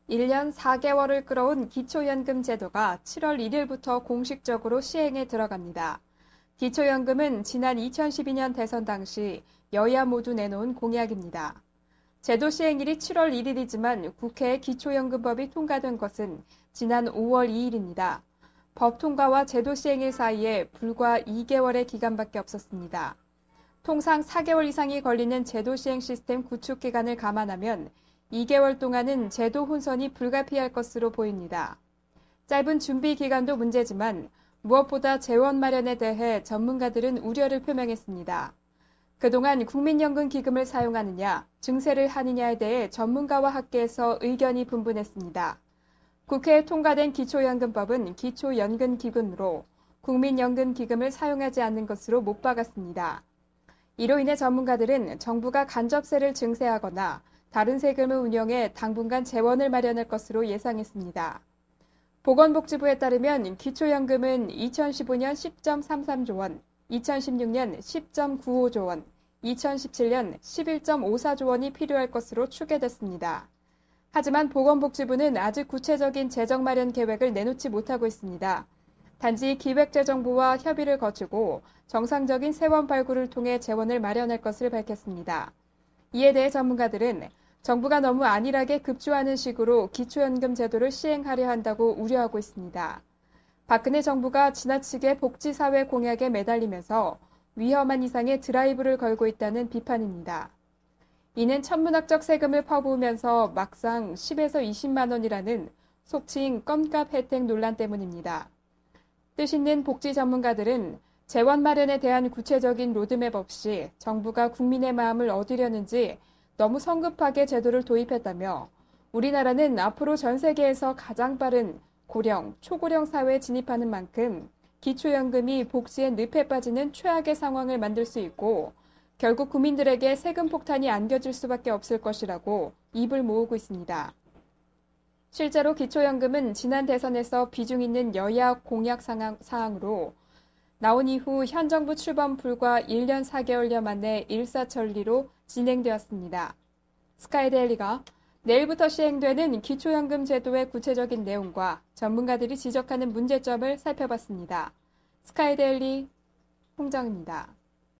1년 4개월을 끌어온 기초연금 제도가 7월 1일부터 공식적으로 시행에 들어갑니다. 기초연금은 지난 2012년 대선 당시 여야 모두 내놓은 공약입니다. 제도 시행일이 7월 1일이지만 국회에 기초연금법이 통과된 것은 지난 5월 2일입니다. 법 통과와 제도 시행일 사이에 불과 2개월의 기간밖에 없었습니다. 통상 4개월 이상이 걸리는 제도 시행 시스템 구축 기간을 감안하면 2개월 동안은 제도 혼선이 불가피할 것으로 보입니다. 짧은 준비 기간도 문제지만 무엇보다 재원 마련에 대해 전문가들은 우려를 표명했습니다. 그동안 국민연금 기금을 사용하느냐, 증세를 하느냐에 대해 전문가와 학계에서 의견이 분분했습니다. 국회에 통과된 기초연금법은 기초연금기금으로 국민연금기금을 사용하지 않는 것으로 못 박았습니다. 이로 인해 전문가들은 정부가 간접세를 증세하거나 다른 세금을 운영해 당분간 재원을 마련할 것으로 예상했습니다. 보건복지부에 따르면 기초연금은 2015년 10.33조 원, 2016년 10.95조 원, 2017년 11.54조 원이 필요할 것으로 추계됐습니다. 하지만 보건복지부는 아직 구체적인 재정 마련 계획을 내놓지 못하고 있습니다. 단지 기획재정부와 협의를 거치고 정상적인 세원 발굴을 통해 재원을 마련할 것을 밝혔습니다. 이에 대해 전문가들은 정부가 너무 안일하게 급조하는 식으로 기초연금 제도를 시행하려 한다고 우려하고 있습니다. 박근혜 정부가 지나치게 복지사회 공약에 매달리면서 위험한 이상의 드라이브를 걸고 있다는 비판입니다. 이는 천문학적 세금을 퍼부으면서 막상 10에서 20만 원이라는 속칭 껌값 혜택 논란 때문입니다. 뜻있는 복지 전문가들은 재원 마련에 대한 구체적인 로드맵 없이 정부가 국민의 마음을 얻으려는지 너무 성급하게 제도를 도입했다며 우리나라는 앞으로 전 세계에서 가장 빠른 고령, 초고령 사회에 진입하는 만큼 기초연금이 복지의 늪에 빠지는 최악의 상황을 만들 수 있고 결국 국민들에게 세금 폭탄이 안겨질 수밖에 없을 것이라고 입을 모으고 있습니다. 실제로 기초연금은 지난 대선에서 비중 있는 여야 공약 사항으로 나온 이후 현 정부 출범 불과 1년 4개월여 만에 일사천리로 진행되었습니다. 스카이데일리가 내일부터 시행되는 기초연금 제도의 구체적인 내용과 전문가들이 지적하는 문제점을 살펴봤습니다. 스카이데일리 홍정입니다.